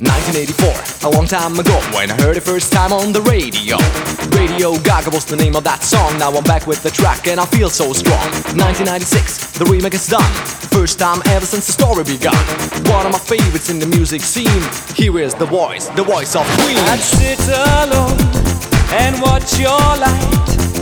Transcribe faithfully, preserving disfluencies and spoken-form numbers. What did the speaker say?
nineteen eighty-four, a long time ago, when I heard it first time on the radio. Radio Gaga was the name of that song. Now I'm back with the track and I feel so strong. nineteen ninety-six, the remake is done. First time ever since the story begun. One of my favorites in the music scene. Here is the voice, the voice of Queen. I'd sit alone and watch your light